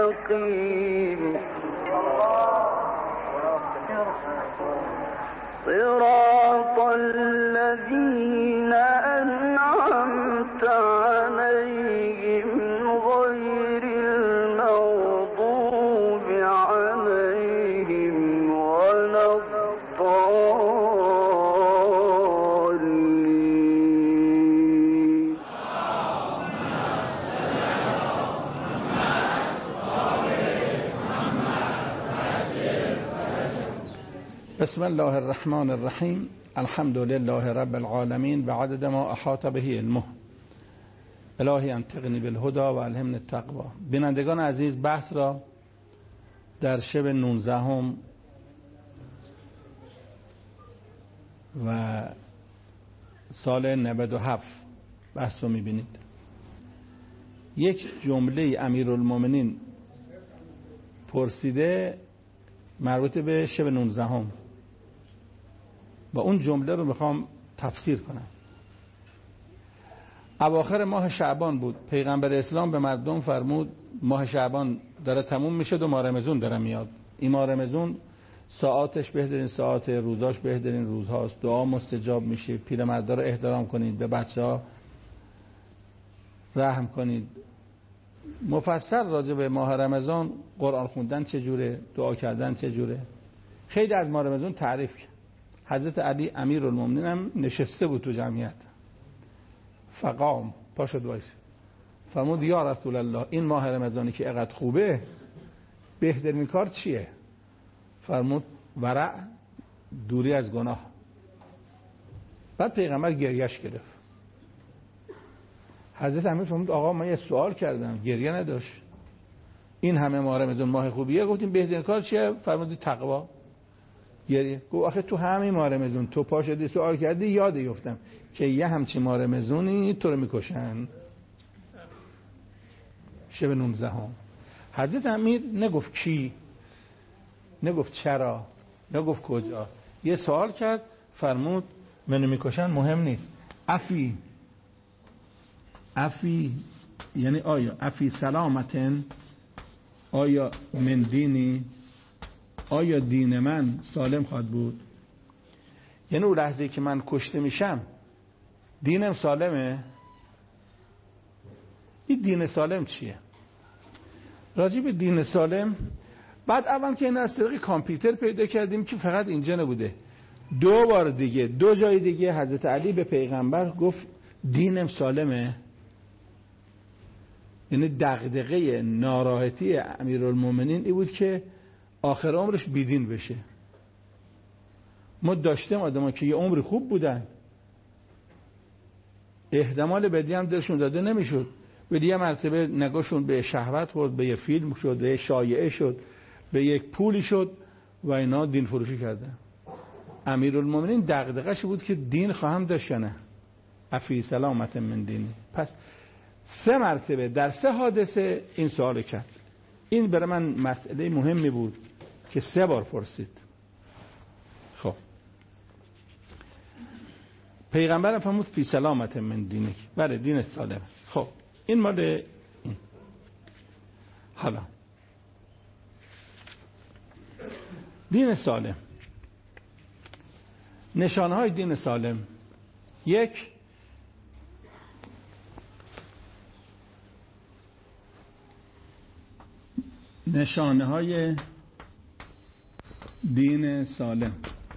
مستقيم صراط الذين أنعمت عليهم غير المغضوب عليهم ولا الضالين. بسم الله الرحمن الرحیم. الحمد لله رب العالمین بعدد ما احاط به علمه. الهی انطقنی بالهدی و الهمنی التقوی. بینندگان عزیز، بحث را در شب 19 و سال 97 بحث رو میبینید. یک جمله امیرالمومنین پرسیده مربوط به شب 19 و اون جمله رو میخوام تفسیر کنم. اواخر ماه شعبان بود. پیغمبر اسلام به مردم فرمود ماه شعبان داره تموم میشه و ماه رمضان داره میاد. این ماه رمضان ساعاتش بهترین ساعت، روزاش بهترین روزهاست، دعا مستجاب میشه، پیرمردا رو احترام کنید، به بچه‌ها رحم کنید. مفصل راجع به ماه رمضان، قرآن خوندن چجوره، دعا کردن چجوره، خیلی از ماه رمضان تعریف کرد. حضرت علی امیرالمومنین هم نشسته بود تو جمعیت، فقام پاشد وایس فرمود یا رسول الله این ماه رمضانی که اقدر خوبه بهترین کار چیه؟ فرمود ورع، دوری از گناه. بعد پیغمبر گریهش گرفت. حضرت امیر فرمود آقا من یه سوال کردم، گریه نداشت. این همه ماه رمضان ماه خوبیه، گفتیم بهترین کار چیه؟ فرمود تقوا. گریه. گفت آخه تو همین ماه رمضان تو پا شدی سوال کردی، یاد گفتم که یه همچین ماه رمضانی تو رو میکشن. شب 19 حضرت امیر نگفت کی، نگفت چرا، نگفت کجا، یه سوال کرد. فرمود منو میکشن مهم نیست. افی یعنی آیا افی سلامتن، آیا من دینی، آیا دین من سالم خواهد بود؟ یعنی اون لحظه که من کشته میشم دینم سالمه؟ این دین سالم چیه؟ راجع به دین سالم بعد اول که این از طریق کامپیوتر پیدا کردیم که فقط اینجا نبوده، دو بار دیگه دو جای دیگه حضرت علی به پیغمبر گفت دینم سالمه. یعنی دغدغه ناراحتی امیرالمومنین این بود که آخر عمرش بیدین بشه. ما داشتیم آدم که یه عمر خوب بودن، احتمال بدی هم دلشون داده نمیشد، ولی یه مرتبه نگاهشون به شهوت خورد، به یه فیلم شد، به یه شایعه شد، به یک پولی شد و اینا دین فروشی کردن. امیرالمومنین دغدغه‌اش بود که دین خواهم داشت نه، افی سلامت من دینی. پس 3 مرتبه در 3 حادثه این سوال کرد. این برای من مسئله مهمی بود که 3 بار پرسید. خب پیغمبر فرمود فی سلامت من دینی، بله دین سالم. خب این مال این. حالا دین سالم، نشانه های دین سالم. 1 نشانه های دین سالم.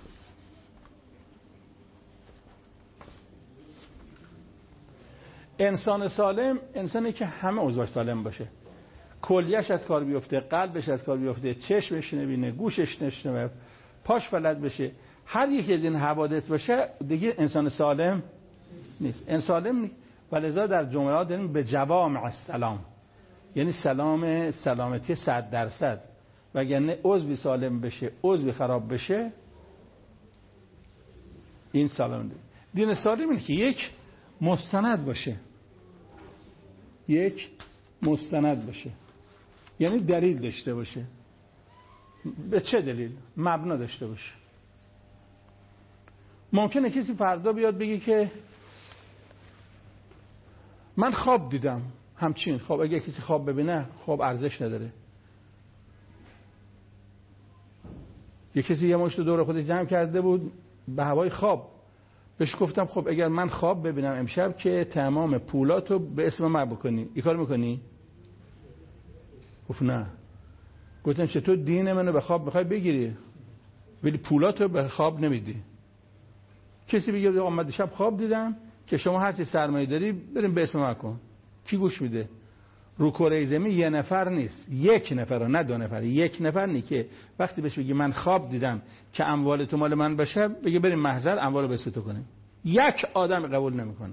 انسان سالم انسانی که همه اوضاعش سالم باشه، کلیه‌اش از کار بیفته، قلبش از کار بیفته، چشمش نبینه، گوشش نشنوه، پاش فلج بشه، هر یکی از این حوادث باشه دیگه انسان سالم نیست. انسان سالم نیست. ولذا در جملات داریم به جوامع السلام، یعنی سلامتی 100%. وگرنه عضوی سالم بشه عضوی خراب بشه این سالم نیست. دین سالم اینه که 1 مستند باشه، 1 مستند باشه یعنی دلیل داشته باشه. به چه دلیل؟ مبنا داشته باشه. ممکنه کسی فردا بیاد بگه که من خواب دیدم، همچین خواب. اگه کسی خواب ببینه خواب ارزش نداره. یه کسی یه مشت دور خودش جمع کرده بود به هوای خواب. بهش گفتم خب اگر من خواب ببینم امشب که تمام پولاتو به اسم من بکنی، این کار میکنی؟ گفت نه. گفتم چطور دین منو به خواب میخوای بگیری ولی پولاتو به خواب نمیدی؟ کسی بگه آمد شب خواب دیدم که شما هر چی سرمایه داری بریم به اسم من کن. کی گوش میده؟ رو کره زمین یه نفر نیست، یک نفر، نه دو نفر، یک نفر نی که وقتی بهش بگی من خواب دیدم که اموال تو مال من بشه بگه بریم محضر اموالو به اسم تو کنیم. یک آدم قبول نمیکنه.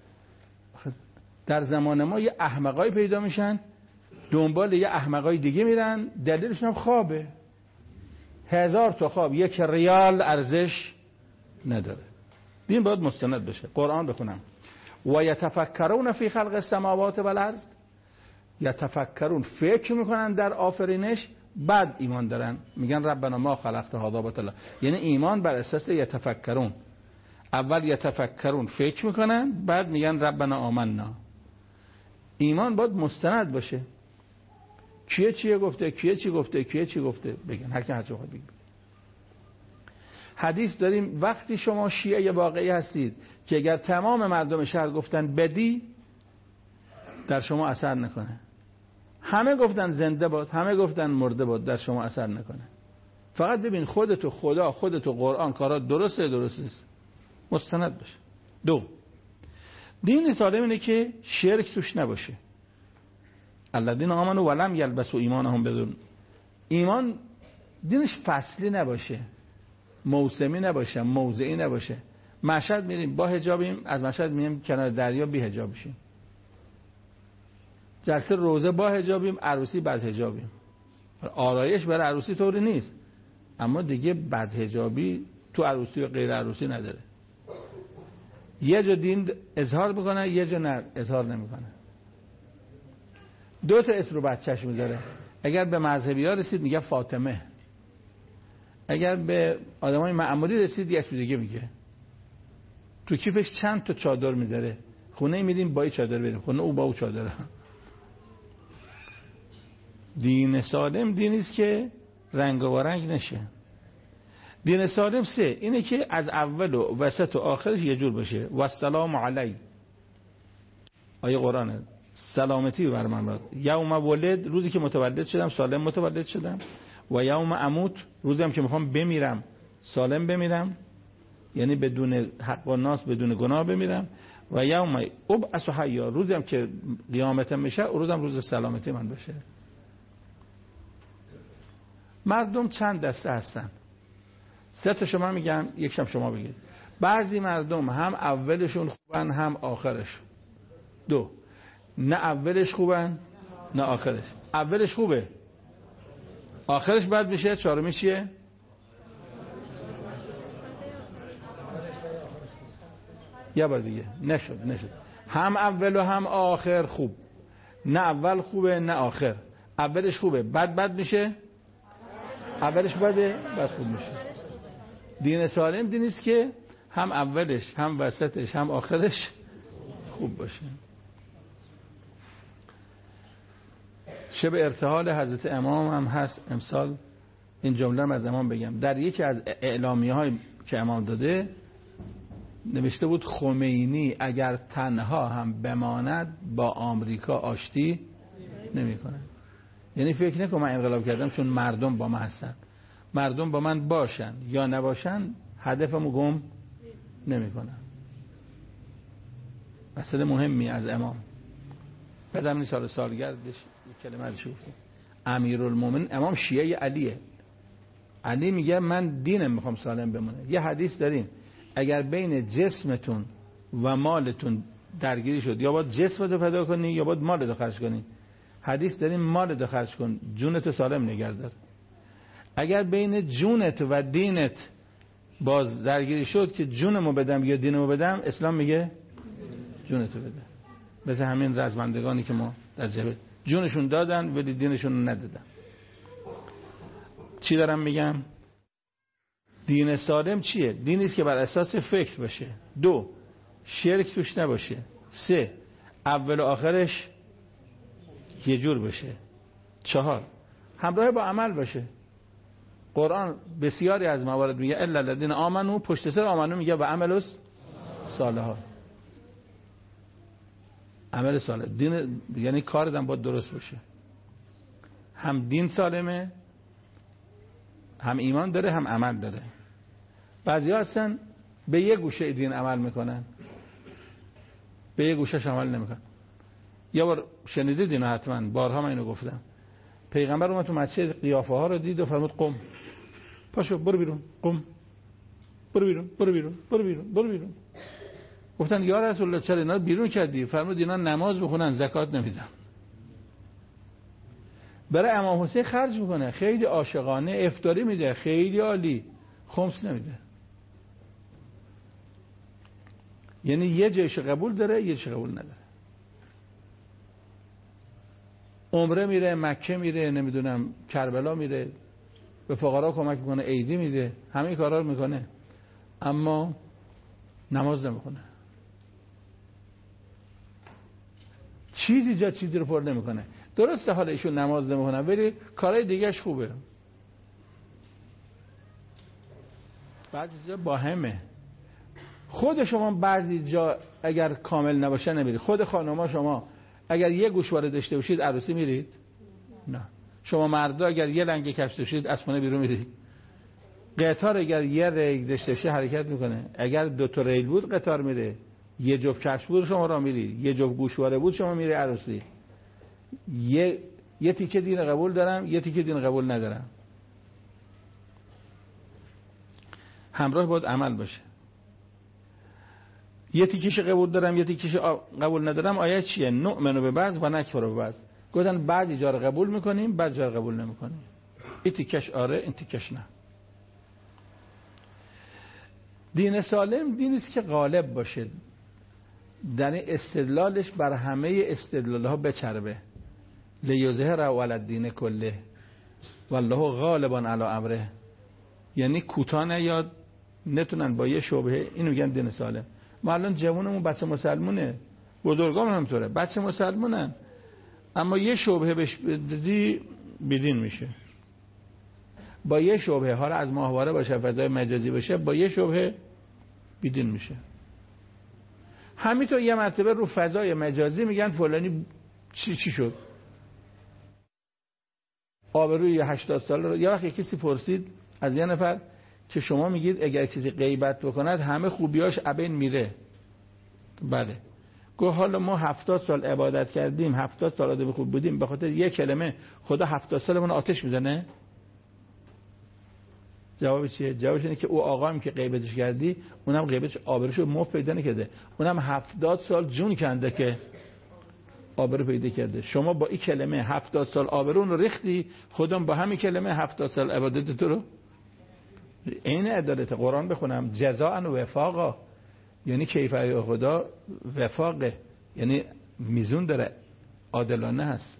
در زمان ما یه احمقای پیدا میشن دنبال یه احمقای دیگه میرن، دلیلش هم خوابه. 1000 تا خواب 1 ریال ارزش نداره. دین باید مستند بشه. قرآن بخونم و یتفکرون فی خلق السماوات و الارض، یتفکرون فکر میکنن در آفرینش، بعد ایمان دارن میگن ربنا ما خلقت هذا باطلا. یعنی ایمان بر اساس یتفکرون. اول یتفکرون فکر میکنن بعد میگن ربنا آمنا. ایمان باید مستند باشه. کیه چیه گفته، کیه چی گفته، کیه چی گفته بگن، هر کی هر چی بخواد بگه. حدیث داریم وقتی شما شیعه واقعی هستید که اگر تمام مردم شهر گفتن بدی در شما اثر نکنه، همه گفتن زنده باد، همه گفتن مرده باد، در شما اثر نکنه. فقط ببین خودتو خدا، خودتو قرآن کارا درسته درست نیست، مستند باشه. 2 دین سالم اینه که شرک توش نباشه. الذین آمنوا ولم یلبسوا ایمانهم بظلم. ایمان دینش فصلی نباشه، موسمی نباشه، موضعی نباشه. مشهد میریم با حجابیم، از مشهد میریم کنار دریا بی حجاب بشیم. جلسه روزه با حجابیم، عروسی بعد حجابیم. آرایش برای عروسی طوری نیست، اما دیگه بعد حجابی تو عروسی و غیر عروسی نداره. یه جا دین اظهار میکنه، یه جا نه اظهار نمیکنه. 2 تا اسم رو بچه‌ش میذاره. اگر به مذهبی ها رسید میگه فاطمه، اگر به آدمای معمولی رسید یه اسم دیگه میگه. تو کیفش چند تا چادر میذاره. خونه میریم با این چادر بریم، خونه او با او چادر. دین سالم دینی است که رنگ و رنگ نشه. دین سالم 3 اینه که از اول و وسط و آخرش یه جور باشه. و السلام علی. آیه قرآنه. سلامتی بر من باد. یوم ولد، روزی که متولد شدم سالم متولد شدم. و یوم اموت، روزی هم که میخوام بمیرم سالم بمیرم، یعنی بدون حق و ناس، بدون گناه بمیرم. و یوم ابعث حیا، روزی هم که قیامتم میشه روزم روز سلامتی من بشه. مردم چند دسته هستن؟ 3 تا شما میگم، یکشم شما بگید. بعضی مردم هم اولشون خوبن هم آخرش. 2 نه اولش خوبن نه آخرش. اولش خوبه آخرش بد میشه. 4می چیه؟ یه بار دیگه نشد. هم اول و هم آخر خوب، نه اول خوبه نه آخر. اولش خوبه بد میشه، اولش بده بعد خوب میشه. دین سالم دینی است که هم اولش هم وسطش هم آخرش خوب باشه. شب ارتحال حضرت امام هم هست امسال. این جمله رو از امام بگم. در یکی از اعلامیه های که امام داده نوشته بود خمینی اگر تنها هم بماند با آمریکا آشتی نمی کنه. یعنی فکر نکن من انقلاب کردم چون مردم با من هستن. مردم با من باشن یا نباشن هدفمو گم نمی کنم. مسئله مهمی از امام. بعدم این سالگردش یک کلمه ازش گفتم. امیرالمومنین امام شیعه علیه. علی میگه من دینم میخوام سالم بمونه. یه حدیث داریم اگر بین جسمتون و مالتون درگیری شد یا باید جسمتو فدا کنی یا باید مالتو خرج کنی. حدیث داریم مالتو خرج کن، جونتو سالم نگه دار. اگر بین جونت و دینت باز درگیری شد که جونمو بدم یا دینمو بدم، اسلام میگه جونتو بده. مثل همین رزمندگانی که ما در جبهه جونشون دادن ولی دینشون ندادن. چی دارم میگم؟ دین سالم چیه؟ دینی است که بر اساس فکر باشه. 2 شرک توش نباشه. 3 اول و آخرش یه جور باشه. 4 همراه با عمل باشه. قرآن بسیاری از موارد میگه الا الذین آمنو، پشت سر آمنو میگه و عمل صالحات. عمل صالح دین، یعنی کارت هم باید درست باشه، هم دین سالمه، هم ایمان داره، هم عمل داره. بعضی ها هستن به یه گوشه دین عمل میکنن، به یه گوشهش عمل نمیکنن. یه بار شنیدید اینو حتما، بارها من اینو گفتم. پیغمبر اومد تو مسجد قیافه ها رو دید و فرمود قم، پاشو برو بیرون، قم، برو بیرون، برو بیرون، برو بیرون، برو بیرون. گفتن یا رسول الله چرا اینا بیرون کردی؟ فرمود اینا نماز بخونن زکات نمیدن. برای امام حسین خرج میکنه، خیلی عاشقانه افطاری میده، خیلی عالی، خمس نمیده. یعنی یه جایش قبول داره، یه جایش قبول نداره. عمره میره، مکه میره، نمیدونم کربلا میره، به فقرا کمک میکنه، عیدی میده، همه کارا رو میکنه، اما نماز نمیکنه. چیزی جا چیزی رو پر نمیکنه. درسته حالا ایشون نماز نمیکنه ولی کارهای دیگهش خوبه. بعضی جا باهمه. خود شما بعضی جا اگر کامل نباشه نمیرید. خود خانوما شما اگر یه گوشواره داشته باشید عروسی میرید؟ نه. شما مردا اگر یه لنگ کفش داشتید از خونه بیرون میرید؟ قطار اگر یه ریل داشته باشه حرکت میکنه. اگر دو تا ریل بود قطار میره. یه جفت کفش بود شما را میری، یه جفت گوشواره بود شما میری عروسی. یه تیکه دین قبول دارم، یه تیکه دین قبول ندارم. همراه باید عمل باشه. یه تیکش قبول دارم، یه تیکش قبول ندارم. آیه چیه؟ نؤمن به بعض و نکفر به بعض. گفتن بعضی جا رو قبول میکنیم، بعضی جا رو قبول نمیکنیم. این تیکش آره، این تیکش نه. دین سالم دینی است که غالب باشه، در استدلالش بر همه استدلالها بچربه. لیظهر علی الدین کله والله غالب علی امره. یعنی کوتاه نیاد، نتونن با یه شبهه. اینو میگن دین سالم. ما الان جوونمون بچه مسلمونه، بزرگام هم همینطوره، بچه مسلمونن، اما یه شبهه بهش بدی بدین میشه. با یه شبهه، حالا از ماهواره باشه، فضای مجازی باشه، با یه شبهه بدین میشه. همینطور یه مرتبه رو فضای مجازی میگن فلانی چی شد. آبروی 80 ساله رو. یه وقت کسی پرسید از یه نفر که شما میگید اگر کسی غیبت بکند همه خوبیاش ابین میره. بله. گفت حالا ما 70 سال عبادت کردیم، 70 سال آدم خوب بودیم، به خاطر یک کلمه خدا 70 سالمون آتش میزنه؟ جواب چیه؟ جوابش اینه که او آقام که غیبتش کردی اونم غیبتش آبروشو مفت پیدا نکرده، اونم 70 سال جون کنده که آبرو پیدا کرده. شما با این کلمه 70 سال آبرون رو ریختی، خودم با همین کلمه 70 سال عبادت تو رو. این عدالت قرآن بخونم جزاء و وفاقا، یعنی کیفر خدا وفاقه، یعنی میزون داره، عادلانه هست.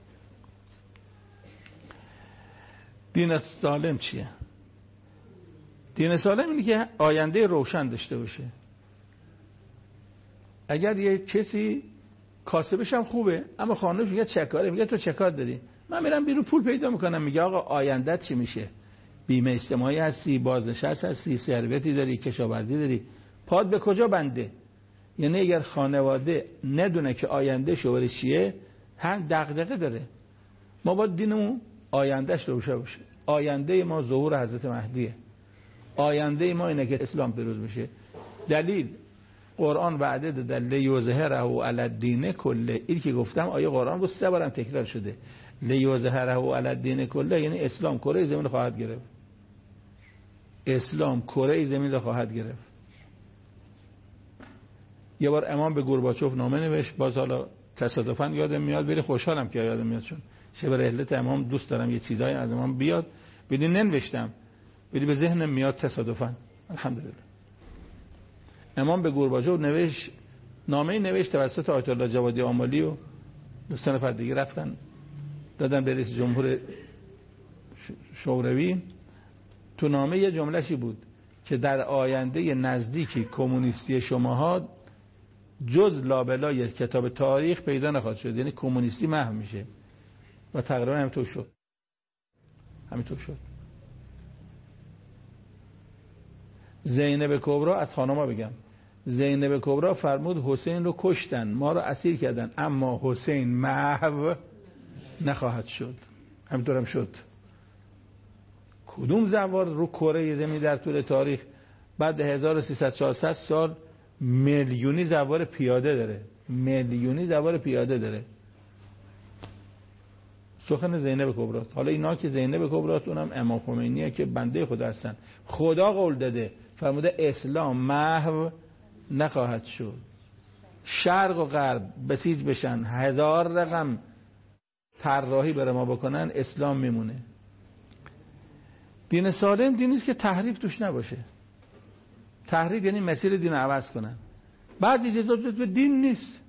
دین سالم چیه؟ دین سالم اینه که آینده روشن داشته باشه. اگر یه کسی کاسبش هم خوبه اما خانمش میگه چه کاره، میگه تو چه کار داری؟ من میرم بیرون پول پیدا میکنم. میگه آقا آیندهت چی میشه؟ بیمه اجتماعی هستی، بازنشست هستی، ثروتی داری، کشاورزی داری، پات به کجا بنده؟ یعنی اگر خانواده ندونه که آینده شوهرش چیه، هم دغدغه داره. ما باید دینمون آیندهش روشن باشه. آینده ما ظهور حضرت مهدیه. آینده ما اینه که اسلام پیروز بشه. دلیل قرآن وعده داده لیظهره علی الدین کله. این که گفتم آیه قرآن رو 3 بارم تکرار شده. لیظهره علی الدین کله یعنی اسلام کره زمین رو خواهد گرفت. اسلام کره زمین رو خواهد گرفت. یه بار امام به گورباچوف نامه نوشت، باز حالا تصادفاً یادم میاد، ولی خوشحالم که یادم میاد، چون شب رحلت امام دوست دارم یه چیزایی از امام بیاد، ولی ننوشتم، ولی به ذهنم میاد تصادفاً. الحمدلله. امام به گورباچوف نوشت، نامه نوشت توسط آیت الله جوادی آمالی و 2 نفر دیگه رفتن دادن به رئیس جمهور شوروی. تو نامه یه جمله‌شی بود که در آینده نزدیکی کمونیستی شماها جز لابلای کتاب تاریخ پیدا نخواهد شد، یعنی کمونیستی محو میشه. و تقریبا همینطور شد. زینب کبرا، از خانما بگم، زینب کبرا فرمود حسین رو کشتن، ما رو اسیر کردن، اما حسین محو نخواهد شد. همینطورم شد. کدوم زوار رو کره زمین در طول تاریخ بعد 1300 سال میلیونی زوار پیاده داره، میلیونی زوار پیاده داره. سخن زینب کبرا. حالا اینا که زینب کبرا، اونم امام خمینیه که بنده خدا هستن. خدا قول داده فرموده اسلام محو نخواهد شد. شرق و غرب بسیج بشن، 1000 رقم طراحی برای ما بکنن، اسلام میمونه. دین سالم دینی است که تحریف توش نباشه. تحریف یعنی مسیر دین رو عوض کنن. بعضی چیزا جزو دین نیست،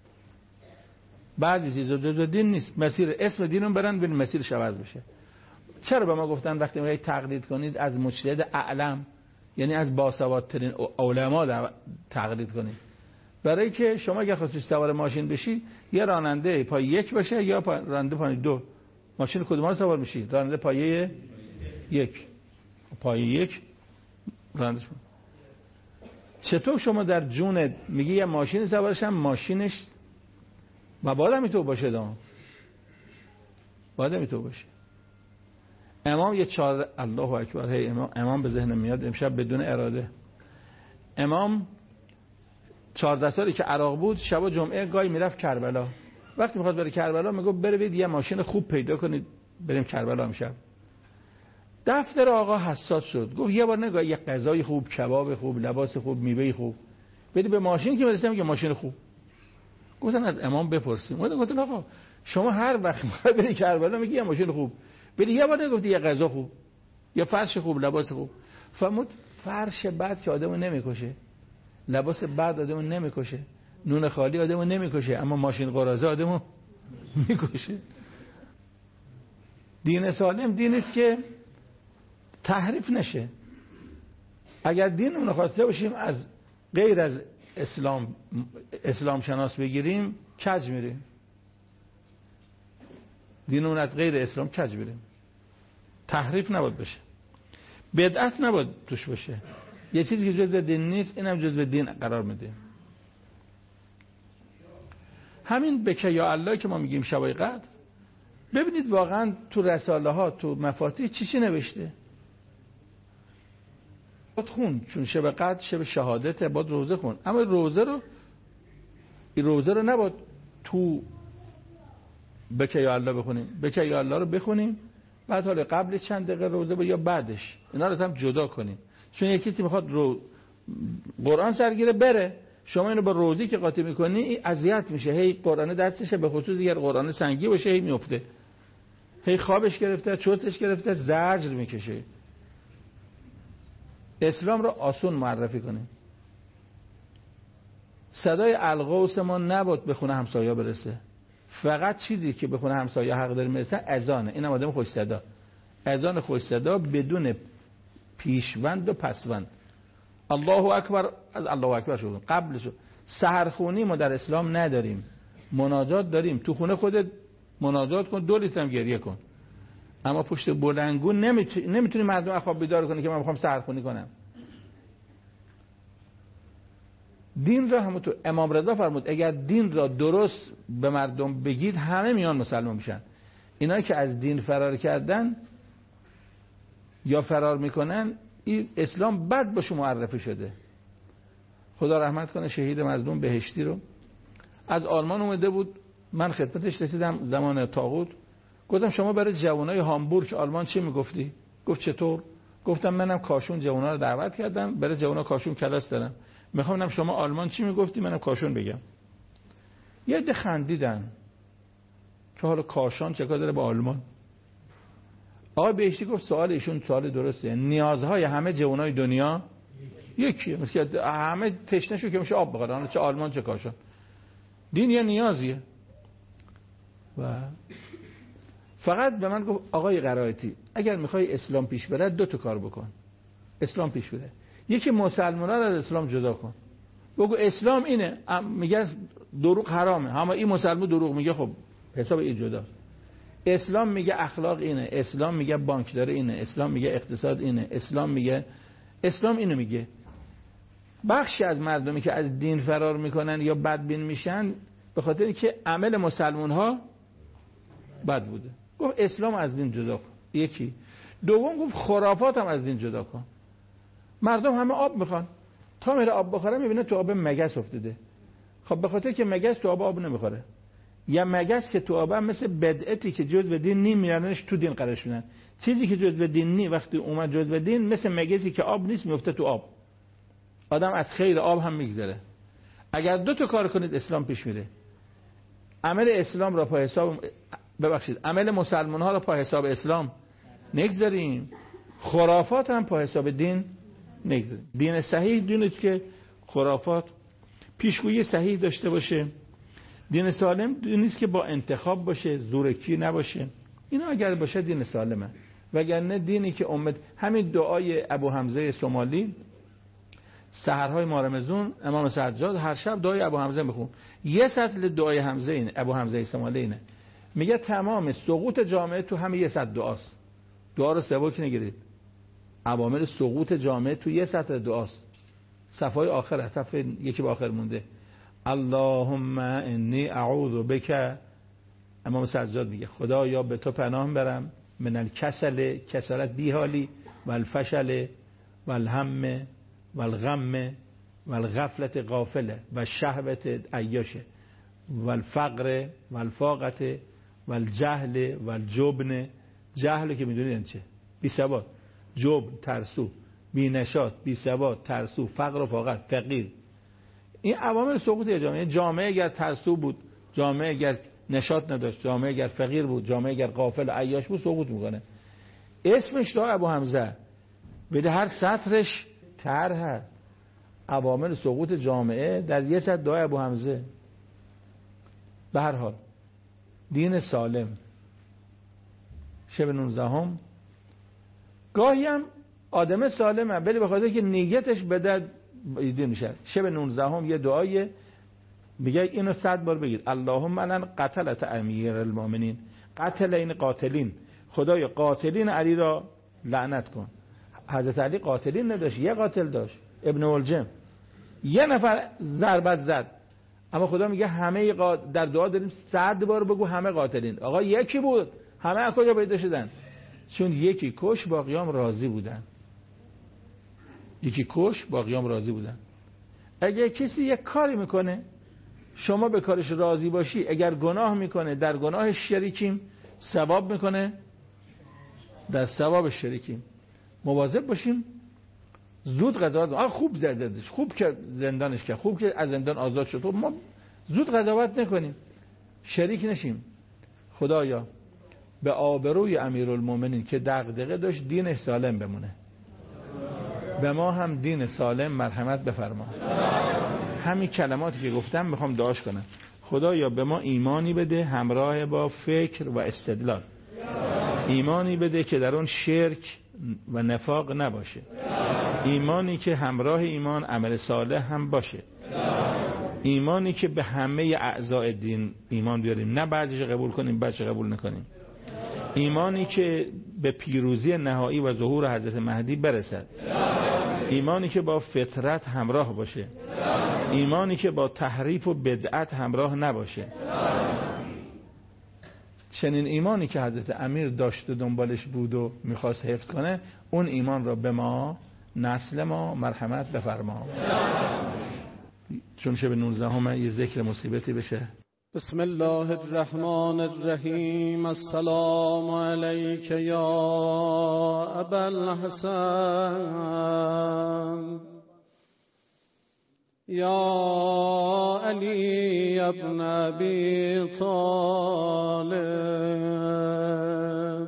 بعضی چیزا جزو دین نیست، مسیر اسم دین رو برن ببین مسیرش عوض بشه. چرا به ما گفتن وقتی میگید تقلید کنید از مجتهد اعلم، یعنی از باسوادترین علما تقلید کنید؟ برای که شما اگه خودتون سوار ماشین بشی، یه راننده پای 1 باشه یا راننده پای 2. ماشین کدوم رو سوار میشی؟ راننده پای 1. پای 1 راننده شما. چطور شما در جونت میگی یه ماشین سوارشم، ماشینش و باید همینطور باشه دام، باید همینطور باشه. امام یه 4 الله اکبر، هی امام به ذهن میاد امشب بدون اراده. امام 14 سالی که عراق بود، شب جمعه گاهی میرفت کربلا. وقتی میخواد بره کربلا میگه برید یه ماشین خوب پیدا کنید بریم کربلا امشب. دفتر آقا حساس شد، گفت یه بار نگاه، یه غذای خوب، کباب خوب، لباس خوب، میوه خوب، برید به ماشین که برسیم میگه ماشین خوب. گفتن از امام بپرسیم. گفتن آقا شما هر وقت میخوای بری کربلا میگی یه ماشین خوب، برید یه بار نگفتی یه غذا خوب، یا فرش خوب، لباس خوب. فرمود فرش بد که آدمو نمیکشه، لباس بد آدمو نمیکشه، نون خالی آدمو نمیکشه، اما ماشین قرازه آدمو میکشه. دین سالم دینی است که تحریف نشه. اگر دین رو خواسته باشیم از غیر از اسلام شناس بگیریم، کج میریم. دین اون از غیر اسلام کج بریم. تحریف نباید بشه، بدعت نباید توش باشه. یه چیزی که جزء دین نیست اینم جزء دین قرار میده. همین بکه یا الله که ما میگیم شبای قدر، ببینید واقعا تو رساله ها، تو مفاتیح چی نوشته. باید خون، چون شب قدر شب شهادت، باید روزه خون. اما روزه رو نباید تو بکه یا الله بخونیم. بکه یا الله رو بخونیم بعد حالا قبل چند دقیقه روزه یا بعدش، اینا رو هم جدا کنیم. چون یکی که میخواد قرآن سرگیره بره، شما اینو با روزی که قاطی میکنی اذیت میشه، هی قرآن دستشه، به خصوص دیگر قرآن سنگی باشه هی میفته، هی خوابش گرفته، چرتش گرفته، زجر میکشه. اسلام رو آسون معرفی کنیم. صدای الغوث ما نباید به خونه همسایه برسه. فقط چیزی که به خونه همسایه حق داره میرسه اذانه. اینم آدم خوش صدا، اذان خوش صدا بدون پیشوند و پسوند. الله اکبر از الله اکبر شد. قبلش سحرخونی ما در اسلام نداریم. مناجات داریم. تو خونه خودت مناجات کن، 2 لیتر هم گریه کن. اما پشت بلندگو نمیتونی مردم اخواب بیدار کنی که من میخوام سحرخونی کنم. دین را همونطور امام رضا فرمود اگر دین را درست به مردم بگید همه میان مسلمان میشن. اینایی که از دین فرار کردن یا فرار میکنن، این اسلام بد با شما معرفی شده. خدا رحمت کنه شهید مظلوم بهشتی رو. از آلمان اومده بود، من خدمتش رسیدم زمان طاغوت. گفتم شما برای جوانای هامبورگ آلمان چی میگفتی؟ گفت چطور؟ گفتم منم کاشون جوانا رو دعوت کردم، برای جوانا کاشون کلاس دارم، میخوام شما آلمان چی میگفتی منم کاشون بگم. یه عده خندیدن که حالا کاشان چه کار داره با آلمان. آقای بهشتی گفت سوال ایشون سوال درسته، نیازهای همه جوانای دنیا یکیه، مثل همه تشنه‌شو که میشه آب بخورن، چه آلمان چه کاشان. دین یه نیازیه. و فقط به من گفت آقای قرائتی اگر میخوای اسلام پیش بره 2 تا کار بکن. اسلام پیش بره، یکی مسلمانا رو از اسلام جدا کن. بگو اسلام اینه، میگه دروغ حرامه، اما این مسلمان دروغ میگه، خب حساب این جدا. اسلام میگه اخلاق اینه، اسلام میگه بانکداری اینه، اسلام میگه اقتصاد اینه، اسلام میگه اسلام اینو میگه. بخشی از مردمی که از دین فرار میکنن یا بدبین میشن به خاطر اینکه عمل مسلمان ها بد بوده. گفت اسلام از دین جدا کن. یکی. دوم گفت خرافات هم از دین جدا کن. مردم همه آب میخوان، تا میره آب بخوره میبینه تو آب مگس افتاده. خب به خاطر که مگس تو آب نمیخوره، یا مگس که تو آب هم مثل بدعتی که جزء دین نیم میارنش تو دین قرارش میدن. چیزی که جزء دین نی وقتی اومد جزء دین مثل مگسی که آب نیست میفته تو آب. آدم از خیر آب هم میگذره. اگر دو تا کار کنید اسلام پیش میره. عمل اسلام را پای حساب عمل مسلمان ها را پای حساب اسلام نگذاریم، خرافات هم پای حساب دین نگذاریم. دین صحیح دینی که خرافات پیشگویی صحیح داشته باشه. دین سالم دینی است که با انتخاب باشه، زورکی نباشه. اینا اگر باشه دین سالمه. وگرنه دینی که امت همین دعای ابو حمزه سومالی سحرهای ماه رمضان امام سجاد هر شب دعای ابو حمزه میخون. یه سطل دعای حمزه اینه، ابو حمزه سومالی اینه، میگه تمام سقوط جامعه تو همین یه سطل دعاست. دعا رو سبک نگیرید. عوامل سقوط جامعه تو یه سطل دعاست. صفحه آخره، صفحه یکی به آخر مونده. اللهم انی اعوذ بک، امام سجاد میگه خدایا به تو پناه برم، من الکسل، کسالت بیحالی، و الفشل و الهم و الغم و الغفلت غافله و شهوت عیاشه و الفقر و الفاقت و الجهل و الجبن. جهل که میدونید چه؟ بی ثبات، جبن ترسو، بی نشاط بی ثبات ترسو، فقر و فاقت فقیر. این عوامل سقوط جامعه. جامعه اگر ترسو بود، جامعه اگر نشاط نداشت، جامعه اگر فقیر بود، جامعه اگر غافل و عیاش بود سقوط میکنه. اسمش دعا ابو حمزه، بده هر سطرش طرح عوامل سقوط جامعه در یه سطر دعا ابو حمزه. به هر حال دین سالم شب 19 گاهی هم آدم سالمه ولی به خاطر که نیتش به درد دین میشه. شب 19 یه دعایه میگه اینو 100 بار بگید. اللهم من قتلت امیر المؤمنین، قتل این قاتلین، خدای قاتلین علی را لعنت کن. حضرت علی قاتلین نداشت، یه قاتل داشت، ابن الجم، یه نفر ضربت زد، اما خدا میگه همه در دعا داریم 100 بار بگو همه قاتلین. آقا یکی بود، همه از کجا پیدا شدن؟ چون یکی کش باقیام راضی بودن. یکی کش باقیام راضی بودن. اگر کسی یک کاری میکنه شما به کارش راضی باشی، اگر گناه میکنه در گناهش شریکیم، ثواب میکنه در ثواب شریکیم. مواظب باشیم زود قضاوت. خوب زدش، خوب که زندانش کرد، خوب که از زندان آزاد شد، ما زود قضاوت نکنیم، شریک نشیم. خدایا به آبروی امیرالمومنین که دغدغه داشت دین سالم بمونه، به ما هم دین سالم مرحمت بفرما. همین کلماتی که گفتم میخوام دعاش کنم. خدایا به ما ایمانی بده همراه با فکر و استدلال، ایمانی بده که در اون شرک و نفاق نباشه، ایمانی که همراه ایمان عمل صالح هم باشه، ایمانی که به همه اعضاء دین ایمان بیاریم، نه بعضیش قبول کنیم بعضیش قبول نکنیم، ایمانی که به پیروزی نهایی و ظهور حضرت مهدی برسد، ایمانی که با فطرت همراه باشه، ایمانی که با تحریف و بدعت همراه نباشه. چنین ایمانی که حضرت امیر داشت و دنبالش بود و میخواست حفظ کنه، اون ایمان را به ما، نسل ما مرحمت بفرما. چون شب 19 یه ذکر مصیبتی بشه. بسم الله الرحمن الرحیم. السلام علیک یا ابا الحسن یا علی ابن ابی طالب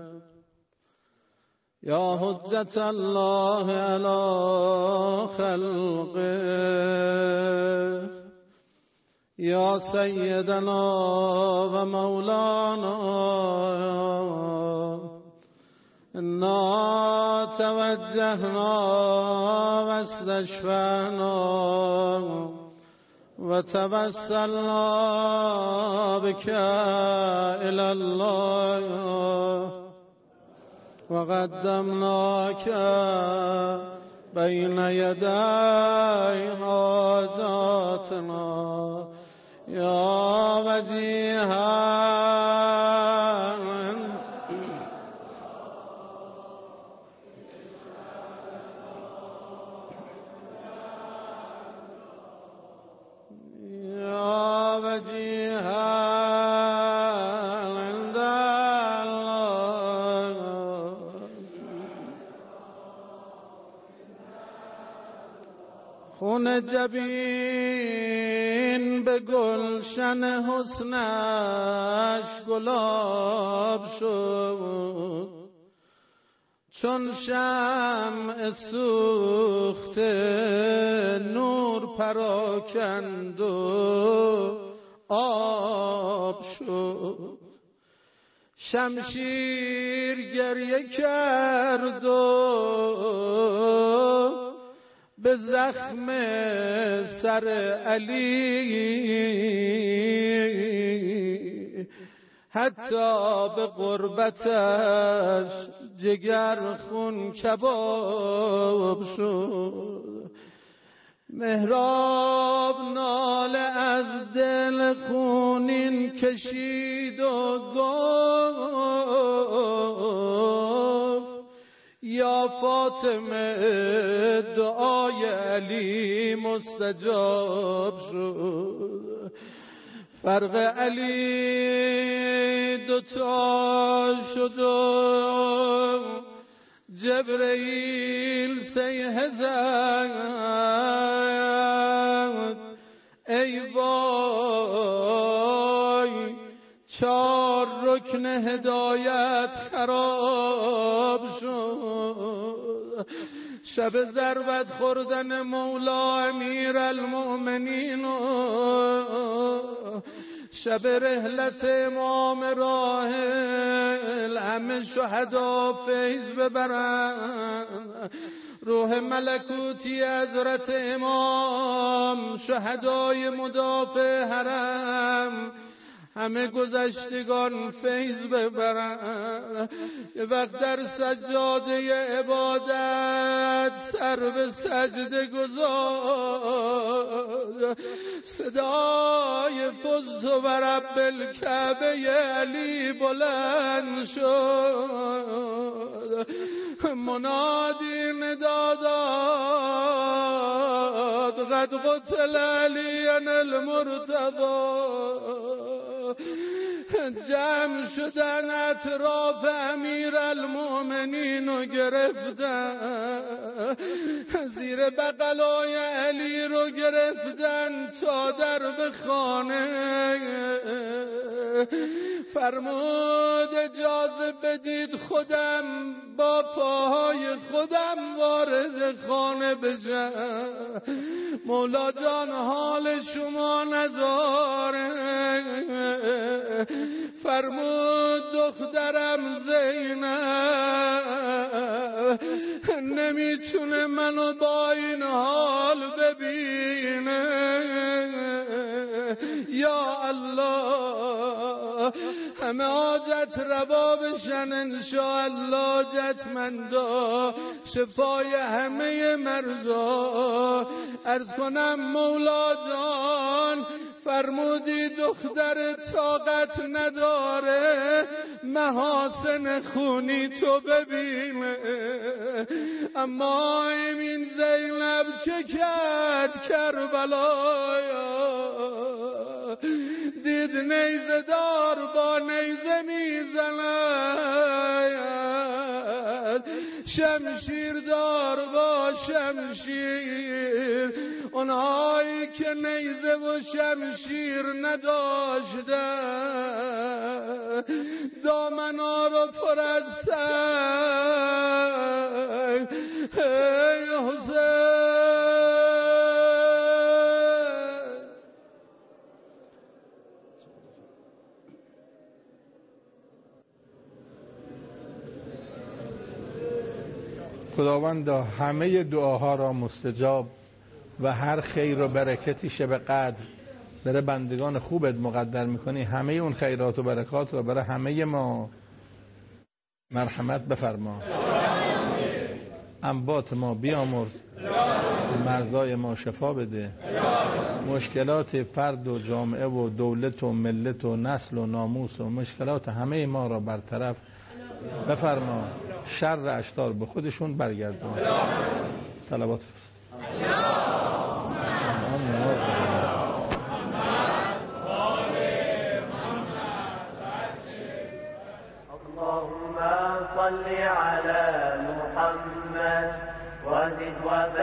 یا حجت الله علی خلقه یا سیدنا و مولانا انا توجهنا و استشفعنا و توسلنا بك الى الله و قدمناک بین یدی حاجاتنا یا وجیها خون جبین به گلشن حسنش گلاب شد، چون شمع سوخته نور پراکند و آب شد. شمشیر گریه کرد و به زخم سر علی حتی به قربتش جگر خون کباب شد. مهراب ناله از دل خونین کشید و گفت یا فاطمه دعای علی مستجاب شد. فرق علی دوتا شد و جبرئیل سیحه زد ای وای 4 رکن هدایت خراب شد. شب ضربت خوردن مولا امیر المؤمنین و شب رحلت امام راحل همه شهدا فیض ببرن. روح ملکوتی حضرت امام شهدای مدافع حرم همه گذشتگان فیض ببرن. یه وقت در سجاده عبادت سر به سجده گذار صدای فزت و رب الکعبه علی بلند شد. منادی ندا داد قد قتل علی المرتضی. جمع شدن اطراف امیر المؤمنین و گرفتن، زیر بغلای علی رو گرفتن تا در به خانه. فرمود اجازه بدید خودم با پاهای خودم وارد خانه بشم. مولا جان حال شما نذاره. فرمود دخترم زینب نمیتونه منو با این حال ببینه. یا الله همه حاجت روا بشن انشاءالله جتمندا شفای همه مرزا. عرض کنم مولا جان فرمودی دختر طاقت نداره محاسن خونی تو ببینه. اما این زینب چه کرد کربلایا؟ دید نیزه دار با نیزه میزند، شمشیر دار با شمشیر. اونهایی که نیزه و شمشیر نداشتن دامنا رو پر از سنگ. ای حسین خداوند همه دعاها را مستجاب و هر خیر و برکتی شب قدر برای بندگان خوبت مقدر میکنی. همه اون خیرات و برکات رو برای همه ما مرحمت بفرما. انبات ما بیامرز، مرزای ما شفا بده، مشکلات فرد و جامعه و دولت و ملت و نسل و ناموس و مشکلات همه ما را برطرف بفرما، شر اشرار به خودشون برگردون. صلوات اللهم صل على محمد وزد وبارك